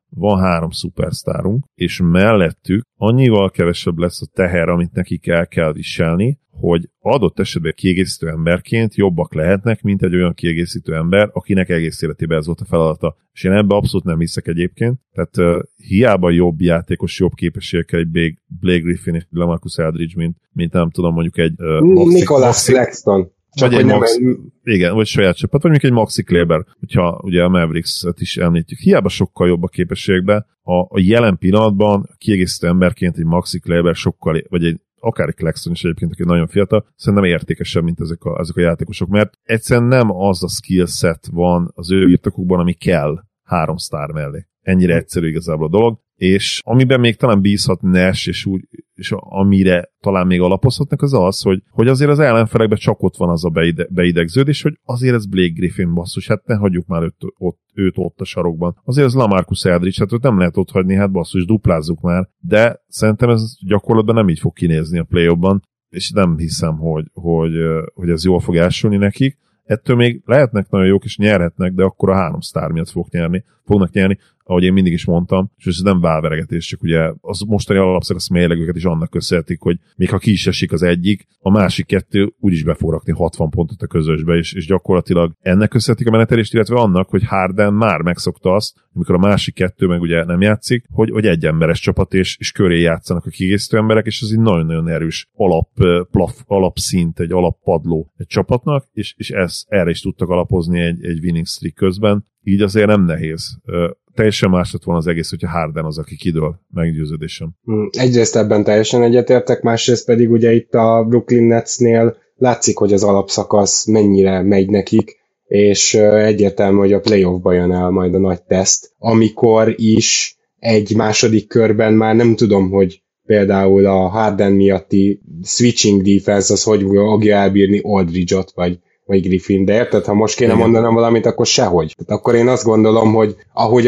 van 3 szupersztárunk, és mellettük annyival kevesebb lesz a teher, amit nekik el kell viselni, hogy adott esetben kiegészítő emberként jobbak lehetnek, mint egy olyan kiegészítő ember, akinek egész életében ez volt a feladata. És én ebbe abszolút nem hiszek egyébként. Tehát hiába jobb játékos, jobb képességekkel egy Blake Griffin és LaMarcus Aldridge, mint nem tudom, mondjuk egy Nicholas Claxton. Vagy egy igen, vagy saját csapat, vagy mondjuk egy Maxi Kleber, hogyha ugye a Mavericks-et is említjük. Hiába sokkal jobb a képességben, a jelen pillanatban kiegészítő emberként egy Maxi Kleber sokkal, vagy egy akár egy Claxton is egyébként, aki nagyon fiatal, szerintem értékesebb, mint ezek a játékosok, mert egyszerűen nem az a skill set van az ő birtokukban, ami kell 3 sztár mellé. Ennyire egyszerű igazából a dolog, és amiben még talán bízhat Nash, és amire talán még alapozhatnak, az, hogy azért az ellenfelekben csak ott van az a beidegződés, hogy azért ez Blake Griffin basszus, hát ne hagyjuk már őt ott a sarokban. Azért ez LaMarcus Aldridge, hát őt nem lehet ott hagyni, hát basszus, duplázzuk már, de szerintem ez gyakorlatban nem így fog kinézni a play-offban, és nem hiszem, hogy ez jól fog elsülni nekik. Ettől még lehetnek nagyon jók, és nyerhetnek, de akkor a 3 sztár miatt fognak nyerni, ahogy én mindig is mondtam, és ez nem válveregetés, csak ugye az mostani alapszakasz mérlegüket is annak köszönhetik, hogy még ha ki is esik az egyik, a másik 2 úgyis be fog rakni 60 pontot a közösbe, és gyakorlatilag ennek köszönhetik a menetelést, illetve annak, hogy Harden már megszokta azt, amikor a másik 2 meg ugye nem játszik, hogy egy emberes csapat, és köré játszanak a kiegészítő emberek, és ez egy nagyon-nagyon erős alapszint, egy alappadló egy csapatnak, és erre is tudtak alapozni egy winning streak közben, így azért nem nehéz. Teljesen más lett volna az egész, hogyha Harden az, aki kidől meggyőződésem. Egyrészt ebben teljesen egyetértek, másrészt pedig ugye itt a Brooklyn Netsnél látszik, hogy az alapszakasz mennyire megy nekik, és egyértelmű, hogy a playoffba jön el majd a nagy teszt, amikor is egy második körben már nem tudom, hogy például a Harden miatti switching defense az hogy fogja elbírni Aldridge-ot, vagy Griffin, de érted, ha most kéne mondanom valamit, akkor sehogy. Tehát akkor én azt gondolom, hogy ahogy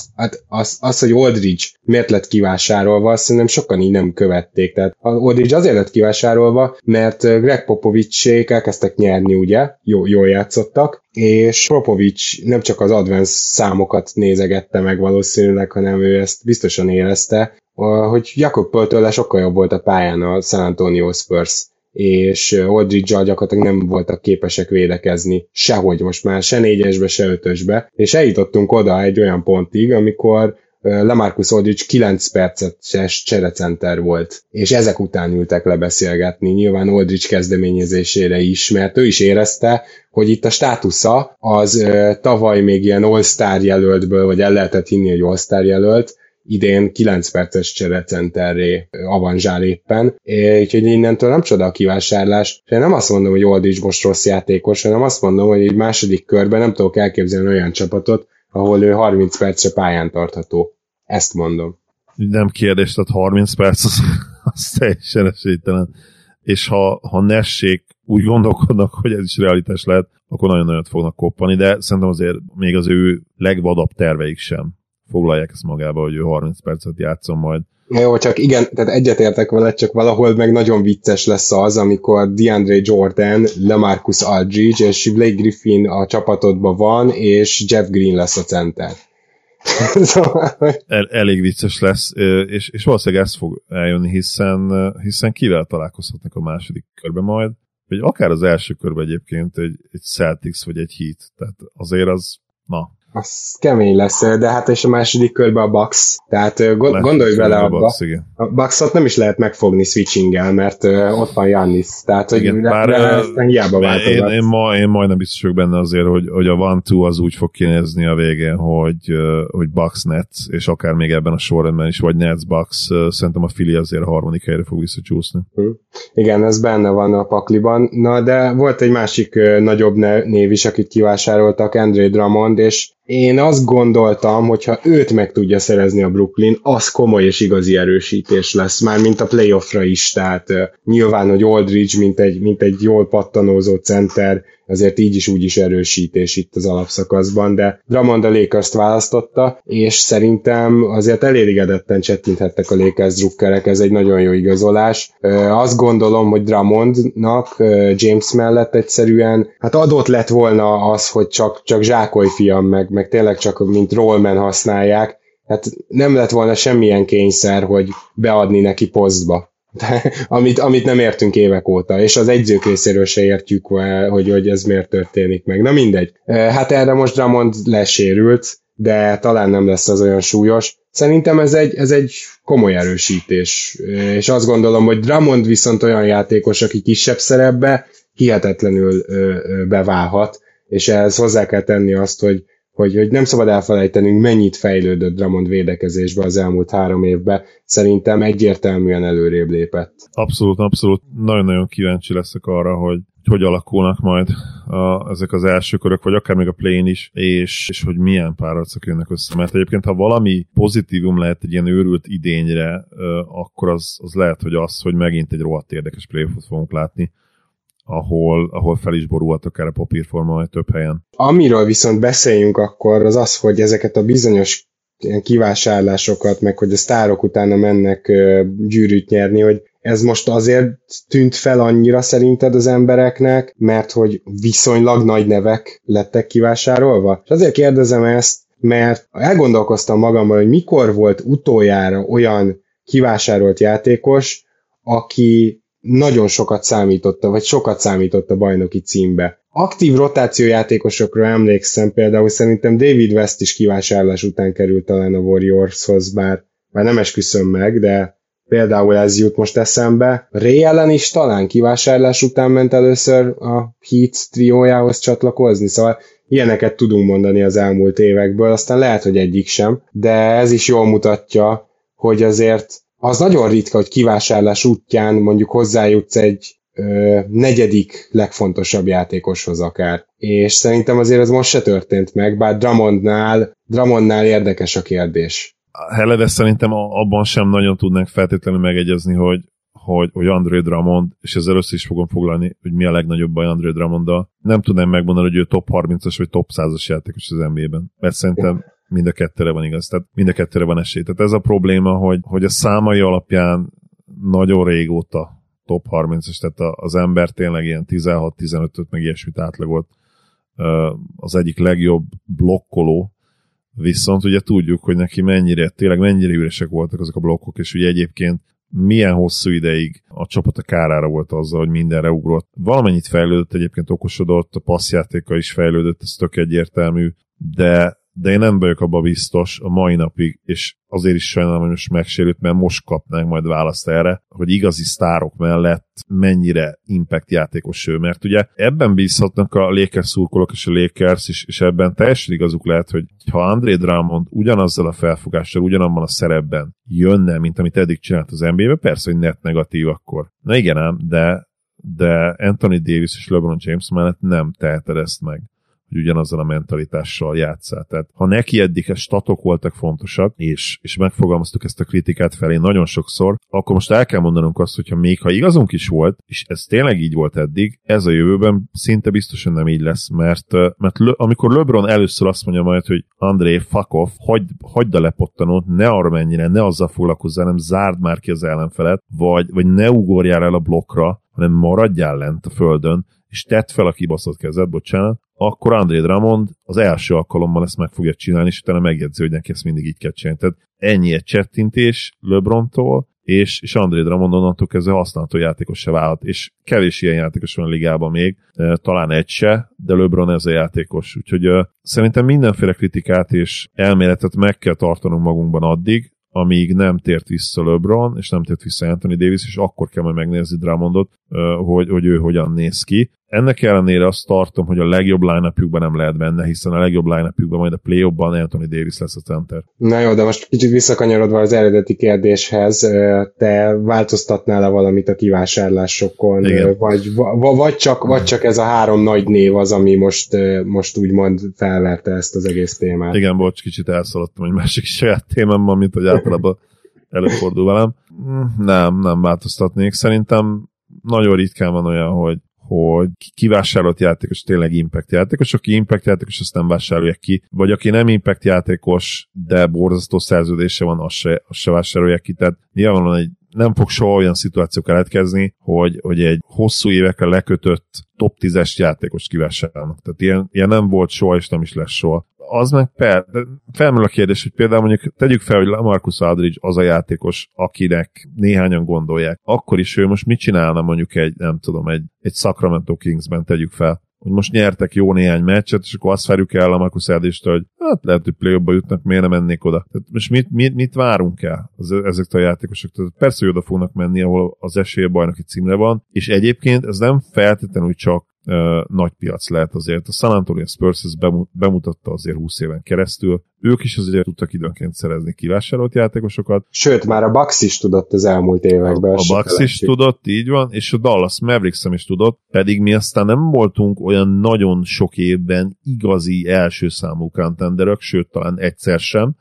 az, hogy Aldridge miért lett kivásárolva, azt szerintem sokan így nem követték. Tehát Aldridge azért lett kivásárolva, mert Greg Popovich-ék elkezdtek nyerni, ugye, jól játszottak, és Popovich nem csak az advanced számokat nézegette meg valószínűleg, hanem ő ezt biztosan érezte, hogy Jakob Poeltl sokkal jobb volt a pályán a San Antonio Spurs, és Aldridge-al gyakorlatilag nem voltak képesek védekezni sehogy most már, se 4-esbe, se 5-ösbe, és eljutottunk oda egy olyan pontig, amikor LaMarcus Aldridge 9 perces cserecenter volt, és ezek után ültek lebeszélgetni, nyilván Aldridge kezdeményezésére is, mert ő is érezte, hogy itt a státusza az tavaly még ilyen All-Star jelöltből, vagy el lehetett hinni, hogy All-Star jelölt, idén 9 perces cserecenterré avanzsál éppen, úgyhogy innentől nem csoda a kivásárlás, és én nem azt mondom, hogy Aldridge most rossz játékos, hanem azt mondom, hogy egy második körben nem tudok elképzelni olyan csapatot, ahol ő 30 percre pályán tartható. Ezt mondom. Nem kérdés, tehát 30 perc az teljesen esélytelen. És ha Nessék úgy gondolkodnak, hogy ez is realitás lehet, akkor nagyon-nagyon fognak koppani, de szerintem azért még az ő legvadabb terveik sem foglalják ezt magába, hogy ő 30 percet játszom majd. Jó, csak igen, tehát egyetértek vele, csak valahol meg nagyon vicces lesz az, amikor DeAndre Jordan, LaMarcus Aldridge és Blake Griffin a csapatodban van, és Jeff Green lesz a center. Elég vicces lesz, és valószínűleg ez fog eljönni, hiszen kivel találkozhatnak a második körben majd, vagy akár az első körben egyébként egy Celtics vagy egy Heat, tehát azért az, az kemény lesz, de hát és a második körben a Bucks, tehát gondolj bele abba, a Bucksot nem is lehet megfogni switchinggel, mert ott van Giannis, tehát hogy aztán hiába váltogat. Én majdnem biztos vagyok benne azért, hogy a 1-2 az úgy fog kinézni a végén, hogy Bucks Nets, és akár még ebben a sorrendben is, vagy Nets Bucks, szerintem a Philly azért a harmadik helyre fog visszacsúszni. Igen, ez benne van a pakliban, na de volt egy másik nagyobb név is, akit kivásároltak, Andre Drummond, és én azt gondoltam, hogyha őt meg tudja szerezni a Brooklyn, az komoly és igazi erősítés lesz, már mint a playoffra is, tehát nyilván, hogy Aldridge, mint egy jól pattanózó center, azért így is úgy is erősítés itt az alapszakaszban, de Drummond a Lakers-t választotta, és szerintem azért elégedetten csettinthettek a Lakers drukkerek, ez egy nagyon jó igazolás. Azt gondolom, hogy Drummondnak James mellett egyszerűen, hát adott lett volna az, hogy csak zsákoly fiam, meg tényleg csak mint rollman használják, hát nem lett volna semmilyen kényszer, hogy beadni neki posztba. amit nem értünk évek óta, és az egyzők részéről se értjük, hogy ez miért történik meg. Na mindegy. Hát erre most Drummond lesérült, de talán nem lesz az olyan súlyos. Szerintem ez egy komoly erősítés, és azt gondolom, hogy Drummond viszont olyan játékos, aki kisebb szerepbe hihetetlenül beválhat, és ehhez hozzá kell tenni azt, hogy nem szabad elfelejtenünk, mennyit fejlődött Drummond védekezésbe az elmúlt 3 évben. Szerintem egyértelműen előrébb lépett. Abszolút. Nagyon-nagyon kíváncsi leszek arra, hogy alakulnak majd ezek az első körök, vagy akár még a play-in is, és hogy milyen párharcok jönnek össze. Mert egyébként, ha valami pozitívum lehet egy ilyen őrült idényre, akkor az lehet, hogy megint egy rohadt érdekes playoffot fogunk látni, ahol fel is borulhat akár a papírforma majd több helyen. Amiről viszont beszéljünk akkor, az, hogy ezeket a bizonyos kivásárlásokat, meg hogy a sztárok utána mennek gyűrűt nyerni, hogy ez most azért tűnt fel annyira szerinted az embereknek, mert hogy viszonylag nagy nevek lettek kivásárolva? És azért kérdezem ezt, mert elgondolkoztam magammal, hogy mikor volt utoljára olyan kivásárolt játékos, aki nagyon sokat számított a bajnoki címbe. Aktív rotációjátékosokra emlékszem, például szerintem David West is kivásárlás után került talán a Warriorshoz, bár nem esküszöm meg, de például ez jut most eszembe. Ray Allen is talán kivásárlás után ment először a Heat triójához csatlakozni, szóval ilyeneket tudunk mondani az elmúlt évekből, aztán lehet, hogy egyik sem, de ez is jól mutatja, hogy azért az nagyon ritka, hogy kivásárlás útján mondjuk hozzájutsz egy negyedik legfontosabb játékoshoz akár. És szerintem azért ez most se történt meg, bár Drummondnál érdekes a kérdés. Hele, szerintem abban sem nagyon tudnánk feltétlenül megegyezni, hogy Andre Drummond, és ezzel össze is fogom foglalni, hogy mi a legnagyobb baj Andre Drummonddal. Nem tudnám megmondani, hogy ő top 30-as vagy top 100-as játékos az NBA-ben. Mert szerintem mind a kettőre van igaz, tehát mind a kettőre van esély. Tehát ez a probléma, hogy a számai alapján nagyon régóta top 30-as, tehát az ember tényleg ilyen 16-15-öt meg ilyesmit átlagolt az egyik legjobb blokkoló, viszont ugye tudjuk, hogy neki mennyire üresek voltak azok a blokkok, és ugye egyébként milyen hosszú ideig a csapat a kárára volt azzal, hogy mindenre ugrott. Valamennyit fejlődött, egyébként okosodott, a passzjátéka is fejlődött, ez tök egyértelmű, de én nem vagyok abban biztos a mai napig, és azért is sajnálom, hogy most megsérült, mert most kapnánk majd választ erre, hogy igazi sztárok mellett mennyire impact játékos ő, mert ugye ebben bízhatnak a Lakers szurkolók és a Lakers is, és ebben teljesen igazuk lehet, hogy ha Andre Drummond ugyanazzal a felfogással, ugyanabban a szerepben jönne, mint amit eddig csinált az NBA-be, persze, hogy net negatív akkor. Na igen ám, de Anthony Davis és LeBron James mellett nem teheted ezt meg, hogy ugyanazzal a mentalitással játsszál. Tehát ha neki eddig a statok voltak fontosak, és megfogalmaztuk ezt a kritikát felé nagyon sokszor, akkor most el kell mondanunk azt, hogyha még ha igazunk is volt, és ez tényleg így volt eddig, ez a jövőben szinte biztosan nem így lesz, mert amikor LeBron először azt mondja majd, hogy André, fuck off, hagyd a lepottanót, ne arra mennyire, ne azzal foglalkozzál, hanem zárd már ki az ellenfelet, vagy ne ugorjál el a blokkra, hanem maradjál lent a földön, és tedd fel a kibaszott kezed, bocsánat, akkor Andre Drummond az első alkalommal ezt meg fogja csinálni, és utána megjegyzi, hogy neki ezt mindig így kell csinálni. Tehát ennyi egy csettintés LeBrontól, és Andre Drummond onnantól kezdve használható játékos se válhat, és kevés ilyen játékos van a ligában még, talán egy se, de LeBron ez a játékos. Úgyhogy szerintem mindenféle kritikát és elméletet meg kell tartanunk magunkban addig, amíg nem tért vissza LeBron, és nem tért vissza Anthony Davis, és akkor kell majd megnézni Drummondot, hogy ő hogyan néz ki. Ennek ellenére azt tartom, hogy a legjobb line-upjukban nem lehet benne, hiszen a legjobb line-upjukban majd a play-offban Anthony Davis lesz a center. Na jó, de most kicsit visszakanyarodva az eredeti kérdéshez, te változtatnál-e valamit a kivásárlásokon, vagy csak ez a 3 nagy név az, ami most úgymond felverte ezt az egész témát? Igen, bocs, kicsit elszaladtam egy másik saját témámban, mint hogy általában előfordul velem. Nem változtatnék. Szerintem nagyon ritkán van olyan, hogy kivásárolt játékos tényleg impact játékos, aki impact játékos, azt nem vásárolják ki, vagy aki nem impact játékos, de borzasztó szerződése van, azt se vásárolják ki, tehát nyilvánvalóan nem fog soha olyan szituáció keletkezni, hogy egy hosszú évekre lekötött top 10-es játékost kivásárolnak. Tehát ilyen nem volt soha, és nem is lesz soha. az meg felmerül a kérdés, hogy például mondjuk tegyük fel, hogy Marcus Aldridge az a játékos, akinek néhányan gondolják. Akkor is ő most mit csinálna mondjuk egy Sacramento Kingsben, tegyük fel, hogy most nyertek jó néhány meccset, és akkor azt várjuk el a Marcus Aldridge-től, hogy hát lehet, hogy play-offba jutnak, miért nem mennék oda. Tehát most mit várunk el ezektől a játékosoktól? Persze, hogy oda fognak menni, ahol az esélye bajnoki címre van, és egyébként ez nem feltétlenül csak nagy piac lehet azért. A San Antonio Spurs bemutatta azért 20 éven keresztül. Ők is azért tudtak időnként szerezni kivásárolt játékosokat. Sőt, már a Bucks is tudott az elmúlt években. A Bucks is tudott, így van, és a Dallas Mavericks is tudott, pedig mi aztán nem voltunk olyan nagyon sok évben igazi első számú contenderök, sőt, talán egyszer sem.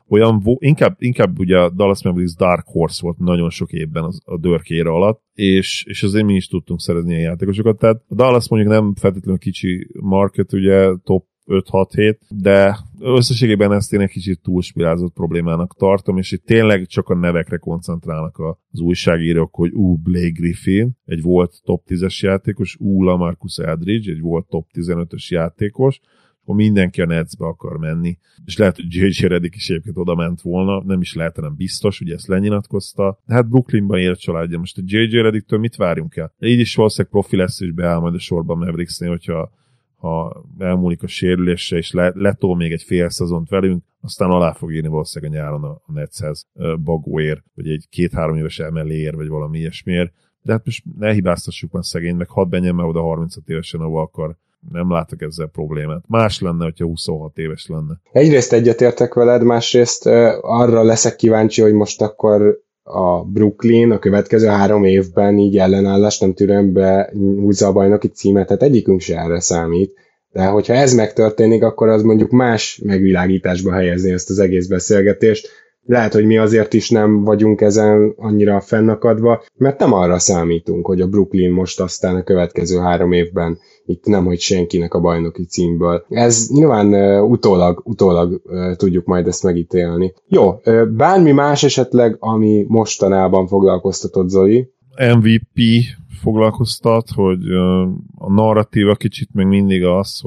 Inkább ugye a Dallas Mavericks Dark Horse volt nagyon sok évben a dörkére alatt, és azért mi is tudtunk szerezni ilyen játékosokat. Tehát a Dallas mondjuk nem feltétlenül kicsi market, ugye top 5-6-7, de összességében ezt én egy kicsit túlspirázott problémának tartom, és itt tényleg csak a nevekre koncentrálnak az újságírók, hogy Blake Griffin, egy volt top 10-es játékos, LaMarcus Aldridge, egy volt top 15-ös játékos, akkor mindenki a Netsbe akar menni. És lehet, hogy J.J. Redick is egyébként oda ment volna, nem is lehet, nem biztos, ugye ezt lenyilatkozta. De hát Brooklynban él családja. Most a J.J. Redicktől mit várjunk el? Így is valószínűleg profi lesz, és beáll majd a sorban Mavericksnél, hogyha elmúlik a sérülése, és letol még egy fél szezont velünk, aztán alá fog írni valószínűleg a nyáron a Netshez Bagóért, vagy egy 2-3 éves emeléért, vagy valami ilyesmiért. De hát most ne hibáztassuk már szegény, meg hadd menjen már oda 35 évesen, ahol akar. Nem látok ezzel problémát. Más lenne, hogyha 26 éves lenne. Egyrészt egyetértek veled, másrészt arra leszek kíváncsi, hogy most akkor a Brooklyn a következő 3 évben így ellenállást nem türelmbe húzza a bajnoki címet, tehát egyikünk se erre számít. De hogyha ez megtörténik, akkor az mondjuk más megvilágításba helyezni ezt az egész beszélgetést. Lehet, hogy mi azért is nem vagyunk ezen annyira fennakadva, mert nem arra számítunk, hogy a Brooklyn most aztán a következő 3 évben itt nem hagy senkinek a bajnoki címből. Ez nyilván utólag tudjuk majd ezt megítélni. Jó, bármi más esetleg, ami mostanában foglalkoztatott, Zoli? MVP foglalkoztat, hogy a narratíva kicsit még mindig az,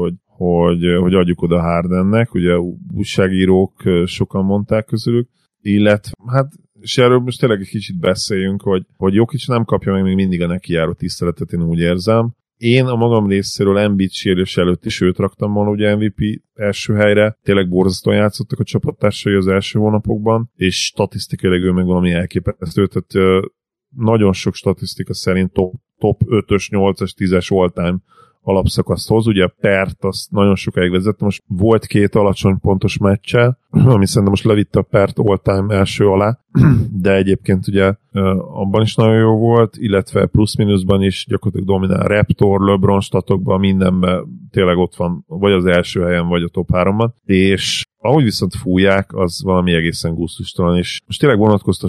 hogy adjuk oda Hardennek, ugye újságírók sokan mondták közülük, illetve, hát, és erről most tényleg egy kicsit beszéljünk, hogy Jokic nem kapja meg még mindig a neki járó tiszteletet, én úgy érzem. Én a magam részéről Embiid sérülés előtt is őt raktam volna ugye MVP első helyre. Tényleg borzasztóan játszottak a csapattársai az első hónapokban, és statisztikailag ő meg valami elképesztő, tehát nagyon sok statisztika szerint top 5-ös, 8-as, 10-es all-time alapszakaszt hoz. Ugye a Pert azt nagyon sokáig vezette, most volt 2 alacsony pontos meccse, ami szerintem most levitte a Pert all-time első alá, de egyébként ugye abban is nagyon jó volt, illetve plusz-minuszban is gyakorlatilag dominál Raptor, LeBron statokban, mindenben tényleg ott van, vagy az első helyen, vagy a top 3-ban, és ahogy viszont fújják, az valami egészen gusztustalan, és most tényleg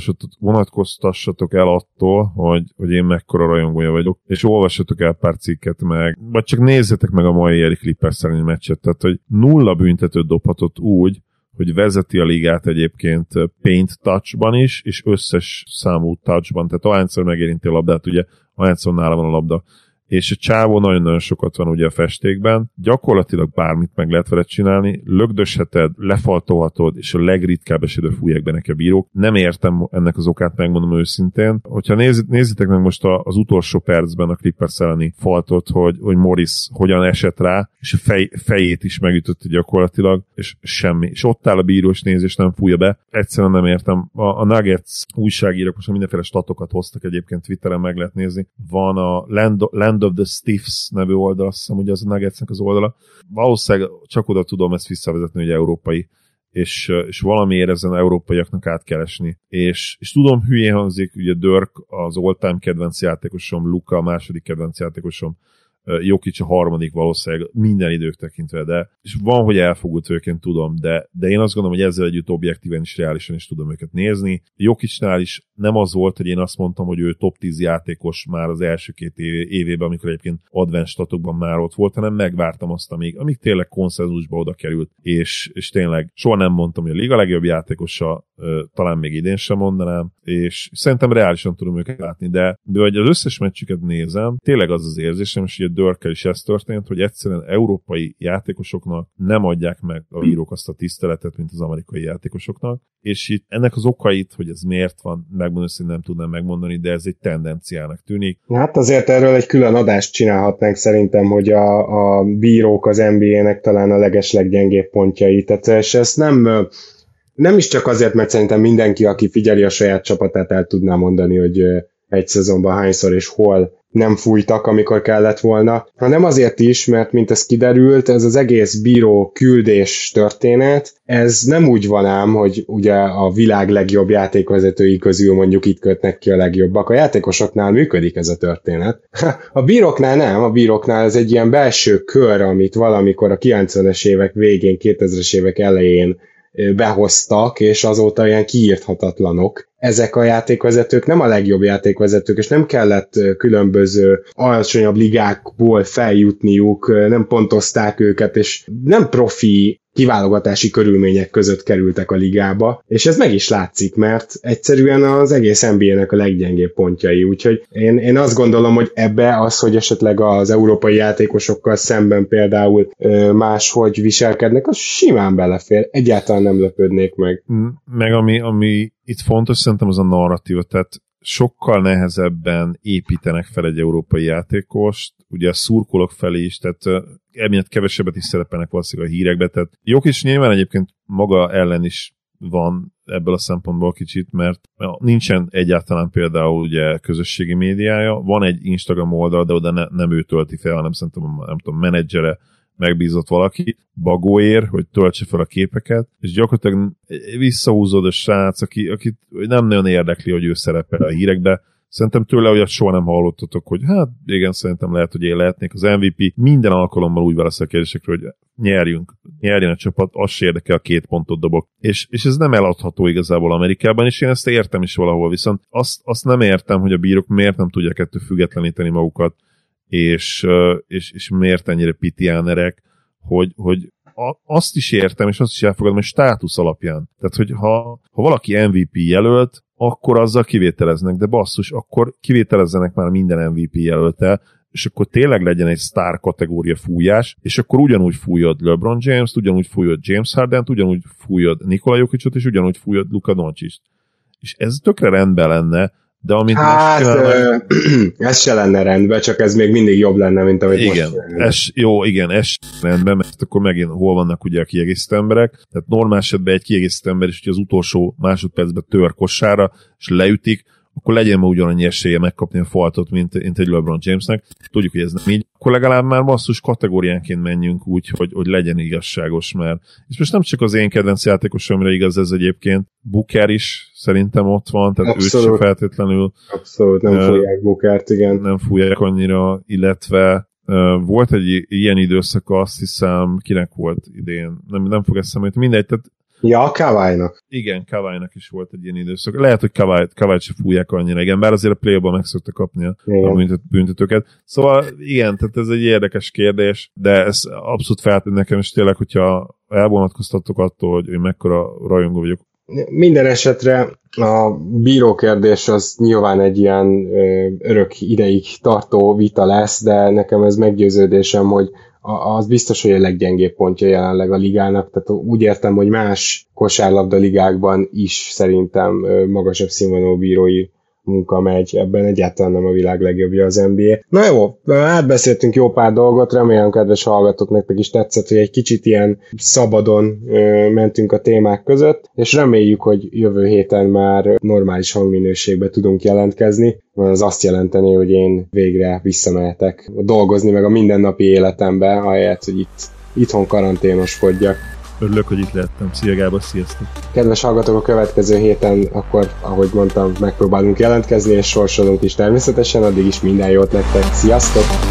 vonatkoztassatok el attól, hogy én mekkora rajongója vagyok, és olvassatok el pár cikket meg, vagy csak nézzetek meg a mai Eric Clippers elleni meccset, tehát hogy 0 büntetőt dobhatott úgy, hogy vezeti a ligát egyébként paint touchban is, és összes számú touchban, tehát ahányszor megérinti a labdát, ugye ahányszor nála van a labda, és a csávó nagyon-nagyon sokat van ugye a festékben, gyakorlatilag bármit meg lehet vele csinálni, lögdösheted, lefaltolhatod, és a legritkább esetben fújják be neki a bírók. Nem értem ennek az okát, megmondom őszintén. Hogyha nézzétek meg most az utolsó percben a Clippers elleni faltot, hogy Morris hogyan esett rá, és a fejét is megütötte gyakorlatilag, és semmi. És ott áll a bíró, és néz, és nem fújja be. Egyszerűen nem értem. A Nuggets újságírók most mindenféle statokat hoztak egyébként Twitteren, meg lehet nézni. Van a Land of the Stiffs nevű oldal, azt hiszem, hogy az a Nuggetsnek az oldala. Valószínűleg csak oda tudom ezt visszavezetni, hogy európai, és valamiért ezen európaiaknak át kell esni. És tudom, hülyén hangzik, ugye Dirk az all-time kedvenc játékosom, Luka a második kedvenc játékosom, Jokic a harmadik valószínűleg minden idők tekintve, de és van, hogy elfogult őként tudom, de én azt gondolom, hogy ezzel együtt objektíven is reálisan is tudom őket nézni. Jokicnál is nem az volt, hogy én azt mondtam, hogy ő top 10 játékos már az első 2 évében, amikor egyébként advanced statokban már ott volt, hanem megvártam azt, amíg tényleg konszenzusba oda került, és tényleg soha nem mondtam, hogy a liga legjobb játékosa, talán még idén sem mondanám, és szerintem reálisan tudom őket látni, de hogy az összes meccsüket nézem, tényleg az az érzésem, és ugye Dörkkel is ez történt, hogy egyszerűen európai játékosoknak nem adják meg a bírók azt a tiszteletet, mint az amerikai játékosoknak, és itt ennek az okait, hogy ez miért van, megmondani, hogy nem tudnám megmondani, de ez egy tendenciának tűnik. Hát azért erről egy külön adást csinálhatnánk szerintem, hogy a bírók az NBA-nek talán a legesleggyengébb pontjai, tehát és ezt nem is csak azért, mert szerintem mindenki, aki figyeli a saját csapatát, el tudná mondani, hogy egy szezonban hányszor és hol nem fújtak, amikor kellett volna, hanem azért is, mert mint ez kiderült, ez az egész bíró küldés történet, ez nem úgy van ám, hogy ugye a világ legjobb játékvezetői közül mondjuk itt kötnek ki a legjobbak. A játékosoknál működik ez a történet. A bíróknál nem, a bíróknál ez egy ilyen belső kör, amit valamikor a 90-es évek végén, 2000-es évek elején behoztak, és azóta ilyen kiírthatatlanok. Ezek a játékvezetők nem a legjobb játékvezetők, és nem kellett különböző alacsonyabb ligákból feljutniuk, nem pontozták őket, és nem profi kiválogatási körülmények között kerültek a ligába, és ez meg is látszik, mert egyszerűen az egész NBA-nek a leggyengébb pontjai, úgyhogy én azt gondolom, hogy ebbe az, hogy esetleg az európai játékosokkal szemben például máshogy viselkednek, az simán belefér, egyáltalán nem lepődnék meg. Meg ami itt fontos, szerintem az a narratíva, tehát sokkal nehezebben építenek fel egy európai játékost, ugye a szurkolók felé is, tehát emiatt kevesebbet is szerepelnek valószínűleg a hírekbe, tehát jók is nyilván egyébként maga ellen is van ebből a szempontból kicsit, mert nincsen egyáltalán például ugye közösségi médiája, van egy Instagram oldal, de oda nem ő tölti fel, hanem szerintem nem tudom, menedzsere megbízott valaki, bagóér, hogy töltse fel a képeket, és gyakorlatilag visszahúzód a srác, akit nem nagyon érdekli, hogy ő szerepel a hírekbe. Szerintem tőle olyat soha nem hallottatok, hogy hát igen, szerintem lehet, hogy én lehetnék az MVP. Minden alkalommal úgy válaszol a kérdésekre, hogy nyerjen a csapat, az se érdekel, 2 pontot dobok. És ez nem eladható igazából Amerikában, és én ezt értem is valahol, viszont azt nem értem, hogy a bírók miért nem tudják ettől függetleníteni magukat, és miért ennyire pitiánerek, hogy azt is értem, és azt is elfogadom, hogy státusz alapján. Tehát, hogy ha valaki MVP jelölt, akkor azzal kivételeznek, de basszus, akkor kivételezzenek már minden MVP jelöltel, és akkor tényleg legyen egy sztár kategória fújás, és akkor ugyanúgy fújod LeBron James-t, ugyanúgy fújod James Harden-t, ugyanúgy fújod Nikola Jokicot, és ugyanúgy fújod Luka Doncsict. És ez tökre rendben lenne, de amit ez se lenne rendben, csak ez még mindig jobb lenne, mint amit igen, most ez rendben, mert akkor megint hol vannak ugye a kiegészítő emberek, tehát normál esetben egy kiegészítő ember is, hogy az utolsó másodpercben tör kossára, és leütik, akkor legyen ma ugyanannyi esélye megkapni a faltot, mint egy LeBron Jamesnek. Tudjuk, hogy ez nem így. Akkor legalább már basszus kategóriánként menjünk úgy, hogy legyen igazságos, mert és most nem csak az én kedvenc játékosomra igaz ez egyébként, Booker is szerintem ott van, tehát abszolút, őt sem feltétlenül. Abszolút, nem fújják Bookert, igen. Nem fújják annyira, illetve volt egy ilyen időszaka, azt hiszem, kinek volt idén, nem fog eszembe, mindegy, tehát ja, Kawhi-nak. Igen, Kawhi-nak is volt egy ilyen időszak. Lehet, hogy Kawhi-t se fújják annyira, igen, bár azért a play-ban meg szokta kapni a büntetőket. Szóval igen, tehát ez egy érdekes kérdés, de ez abszolút feltűnt nekem, és tényleg, hogyha elvonatkoztatok attól, hogy én mekkora rajongó vagyok. Minden esetre a bírókérdés az nyilván egy ilyen örök ideig tartó vita lesz, de nekem ez meggyőződésem, hogy az biztos, hogy a leggyengébb pontja jelenleg a ligának, tehát úgy értem, hogy más kosárlabda ligákban is szerintem magasabb színvonalú bírói munka megy, ebben egyáltalán nem a világ legjobbja az NBA. Na jó, átbeszéltünk jó pár dolgot, remélem, kedves hallgatók, nektek is tetszett, hogy egy kicsit ilyen szabadon mentünk a témák között, és reméljük, hogy jövő héten már normális hangminőségben tudunk jelentkezni. Az azt jelenteni, hogy én végre visszamehetek dolgozni meg a mindennapi életembe, ahelyett, hogy itthon karanténoskodjak. Örülök, hogy itt lehettem. Szia Gábor, sziasztok! Kedves hallgatók, a következő héten akkor, ahogy mondtam, megpróbálunk jelentkezni, és sorsolunk is természetesen, addig is minden jót nektek. Sziasztok!